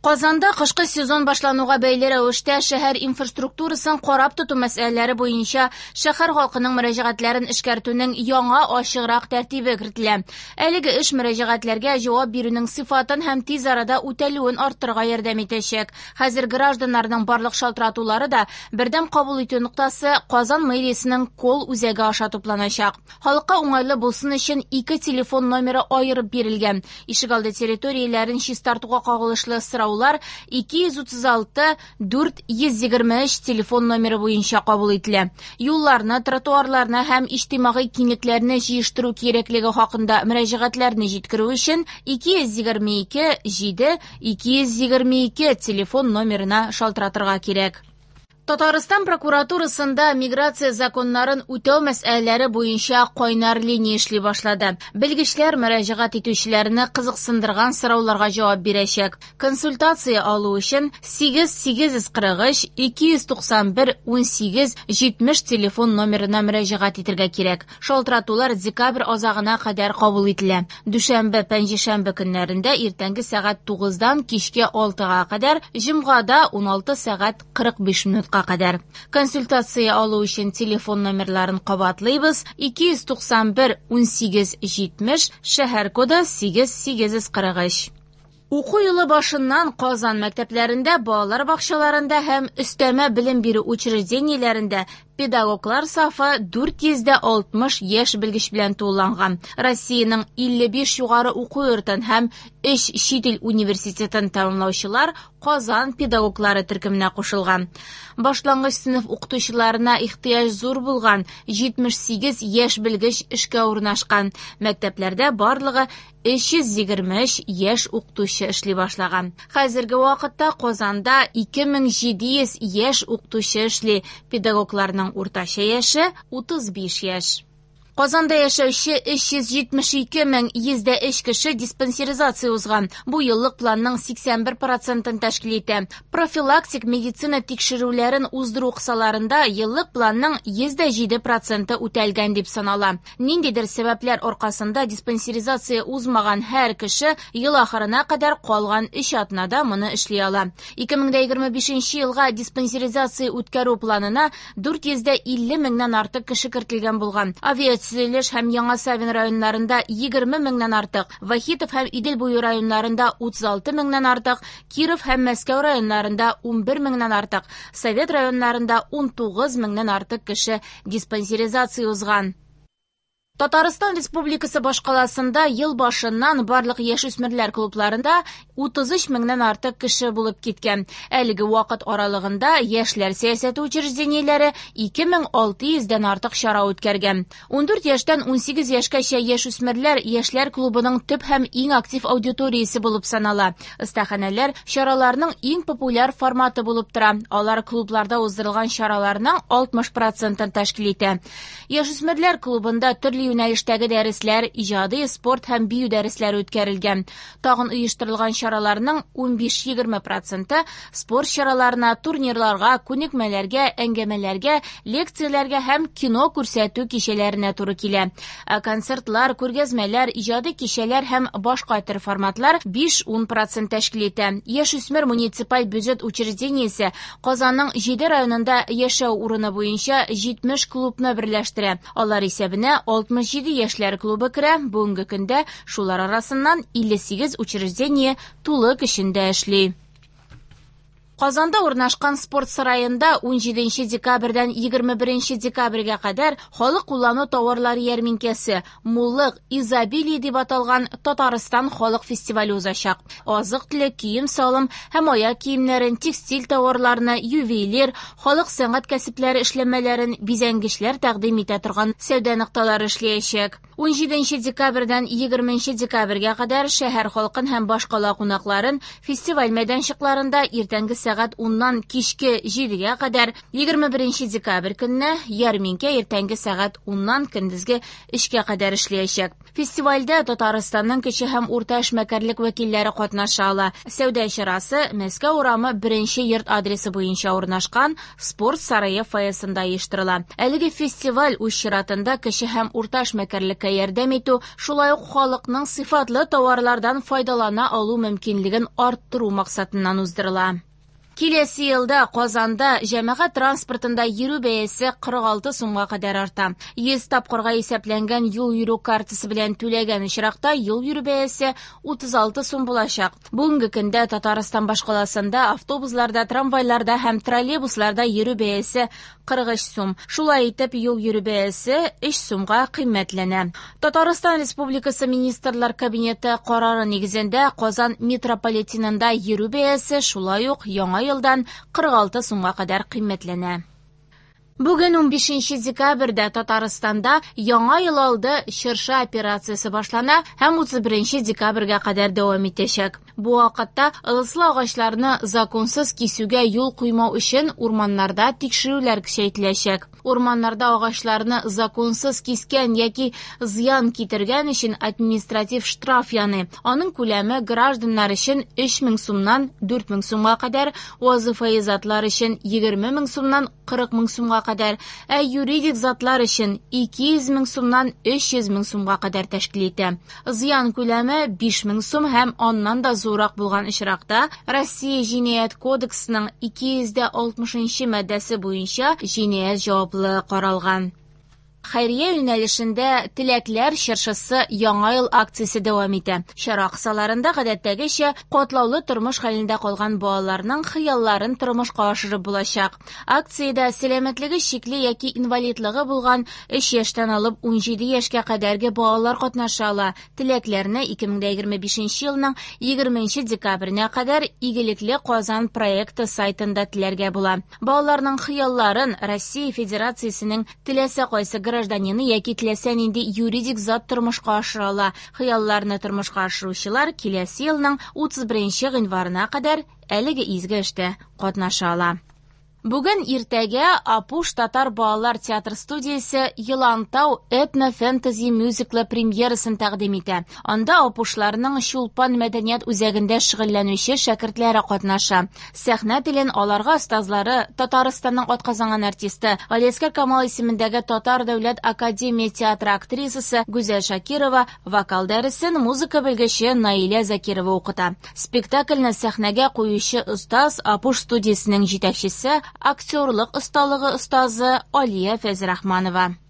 Казанда кышкы сезон башлануга бәйле рәвештә шәһәр инфраструктурасын карап тоту мәсьәләләре буенча шәһәр халкының мөрәҗәгатьләрен эшкәртүнең яңа ачыграк тәртибе кертелә. Әлеге эш мөрәҗәгатьләргә җавап бирүнең сыйфатын һәм тиз арада үтәлүен арттырырга ярдәм итәчәк. Хәзер гражданнарның барлык шалтыратулары да бердәм кабул итү ноктасы Казан мэриясенең Кол үзәге аша тупланачак. Халыкка уңайлы булсын өчен 2 телефон номеры аерып бирелгән. Ишегалды территорияләрен чистартуга кагылышлы сораулар 236-423 телефон номеры буенча кабул ителә. Юлларны, тротуарларны һәм иҗтимагый киңлекләрне җыештыру кирәклеге хакында мөрәҗәгатьләрне җиткерү өчен 222-7-222 телефон номерына шалтыратырга кирәк. Татарстан прокуратурасында миграция законнарын үтәү мәсьәләләре буенча кайнар линия эшли башлады. Белгечләр мөрәҗәгать итүчеләрне кызыксындырган сорауларга җавап бирәчәк. Консультация алу өчен 8-843-291-18-70 телефон номерына мөрәҗәгать итәргә кирәк. Шалтыратулар декабрь азагына кадәр кабул ителә. Дүшәмбе, пәнҗешәмбе көннәрендә иртәнге сәгать 9-дан кичке 6-га кадәр, җомгада 16 сәгать 45 минутка кадәр. Консультация алу өчен телефон номерларын кабатлыйбыз: 291-18-70, шәһәр коды 8843. Уку елы башыннан Казан мәктәпләрендә, балалар бакчаларында һәм өстәмә белем бирү учреждениеләрендә педагоглар сафы 460 яшь белгеч белән тулыланган. Россиянең 55 югары уку йортын һәм 3 чит ил университетын тәмамлаучылар Казан педагоглары төркеменә кушылган. Башлангыч сыйныф укытучыларына ихтыяҗ зур булган 78 яшь белгеч эшкә урнашкан. Мәктәпләрдә барлыгы 323 яшь укытучы эшли башлаган. Хәзерге вакытта Казанда 2700 яшь укытучы эшли. Педагогларның уртача яше 35 яшь. Казанда яшәүче 372,103 кеше диспансеризация узган. Бу еллык планның 81% тәшкил итә. Профилактик медицина тикшерүләрен уздыру кысаларында еллык планның 107% үтәлгән дип санала. Ниндидер сәбәпләр аркасында диспансеризация узмаган һәр кеше ел ахырына кадәр калган 3 атнада моны эшли ала. 2025 елга диспансеризация үткәрү планына 450 меңнән артык кеше кертелгән булган. Төзелеш һәм Яңа Савин районнарында 20 меңнән артык, Вахитов һәм Идел буе районнарында 36 меңнән артык, Киров һәм Мәскәү районнарында 11 меңнән артык, Совет районнарында 19 меңнән артык кеше диспансеризация узган. Татарстан Республикасы башкаласында ел башыннан барлык яшүсмерләр клубларында 33 меңнән артык кеше булып киткән. Әлеге вакыт аралыгында яшьләр сәясәте учреждениеләре 2600-дән артык чара үткәргән. 14 яшьтән 18 яшькәчә яшүсмерләр яшьләр клубының төп һәм иң актив аудиториясе булып санала. Остаханәләр чараларның иң популяр форматы булып тора. Алар клубларда уздырылган чараларның 60%-ын тәшкил итә. Яшүсмерләр клубында төрле юнәлештәге дәресләр, иҗади, спорт һәм бию дәресләре үткәрелгән. Тагын оештырылган чараларның 15-20% спорт чараларына, турнирларга, күнекмәләргә, әңгәмәләргә, лекцияләргә һәм кино күрсәтү кичәләренә туры килә. Концертлар, күргәзмәләр, иҗади кичәләр һәм башка төр форматлар 5-10% тәшкил итә. Яшүсмер муниципаль бюджет учреждениесе Казанның 7 районында яшәү урыны буенча 70 клубны берләштерә. Алар исәбенә 67 яшьләр клубы керә. Бүгенге көндә шулар арасыннан 58 учреждение тулы көчендә эшли. Казанда урнашкан спорт сараенда 17 декабрьдән 21 декабрьгә кадәр халык куллану товарлары ярминкәсе «Муллык изобилие» дип аталган Татарстан халык фестивале узачак. Азык-төлек, кием-салым һәм аяк киемнәрен, текстиль товарларны, ювелир, халык сәнгать кәсепләре эшләмәләрен, бизәнгечләр тәкъдим итә торган сәүдә нокталары эшләячәк. 17 декабрьдән 20 декабрьгә кадәр шәһәр халкын һәм башкала кунакларын фестиваль мәйданчыкларында иртәнге сәгать 10-нан кичке 7-гә кадәр, 21 декабрь көнне ярминкә иртәнге сәгать 10-нан көндезге 3-кә кадәр эшләячәк. Фестивальдә Татарстанның кече һәм урта эшмәкәрлек вәкилләре катнаша ала. Сәүдә чарасы Мәскәү урамы 1-нче йорт адресы буенча урнашкан Спорт сарае фойесында оештырыла. Әлеге фестиваль үз чиратында кече һәм урта эшмәкәрлеккә ярдәм итү, шулай ук халыкның сыйфатлы товарлардан файдалана алу мөмкинлеген арттыру максатыннан уздырыла. Киләсе елда Казанда җәмәгать транспортында йөрү бәясе 46 сумга кадәр арта. 100 тапкырга исәпләнгән юл йөрү картасы белән түләгән очракта юл йөрү бәясе 36 сум булачак. Бүгенге көндә Татарстан башкаласында автобусларда, трамвайларда һәм троллейбусларда йөрү бәясе 43 сум. Шулай итеп, юл йөрү бәясе 3 сумга кыйммәтләнә. Татарстан Республикасы Министрлар Кабинеты карары нигезендә Казан метрополитенында йөрү бәясе шулай ук яңа елдан 46 сумга кадәр кыйммәтләнә. Бүген 15 декабрьдә Татарстанда яңа ел алды чыршы операциясе башлана һәм 31 декабрьгә кадәр дәвам итәчәк. Бу вакытта ылыслы агачларны законсыз кисүгә юл куймау өчен урманнарда тикшерүләр көчәйтеләчәк. Урманнарда агачларны законсыз кискән яки зыян китергән өчен административ штраф яны. Аның күләме гражданнар өчен 3000 сумнан 4000 сумга кадәр, вазифаи затлар өчен 20000 сумнан 40000 сумга кадәр, юридик затлар өчен 200000 сумнан 300000 сумга кадәр тәшкил итә. Зыян күләме 5000 сум һәм аннан да зурак булган очракта Россия җинаять кодексының 260 маддәсе буенча җинаять җаваплы каралган. Хәйрия юнәлешендә Теләкләр чыршысы яңа ел акциясе дәвам итә. Чара кысаларында гадәттәгечә катлаулы тормыш хәлендә калган балаларның хыялларын тормышка ашырып булачак. Акциядә сәламәтлеге чикле яки инвалидлыгы булган 3 яшьтән алып 17 яшькә кадәрге балалар катнаша ала. Теләкләрне 2025 елның 20 декабренә кадәр Игелекле Казан проекты сайтында теләргә була. Балаларның хыялларын Россия Федерациясенең теләсә кайсы гражданины яки теләсә нинди юридик зат тормышка ашыра ала. Хыялларны тормышка ашыручылар киләсе елның 31 гыйнварына кадәр әлеге изге эштә катнаша ала. Бүген иртәгә Апуш татар балалар театр студиясе Елантау этно-фэнтези мюзиклы премьерасын тәкъдим итә. Анда Апушларның Чулпан мәдәният үзәгендә шөгыльләнүче шәкертләре катнаша. Сәхнә телен аларга остазлары Татарстанның атказанган артисты Галиәскәр Камал исемендәге Татар дәүләт академия театры актрисасы Гүзәл Шакирова, вокал дәресен музыка белгече Наилә Закирова укыта. Спектакльне сәхнәгә куючы остаз Апуш студиясенең җитәкчесе, актерлык осталыгы остазы Алия Фәзрахманова.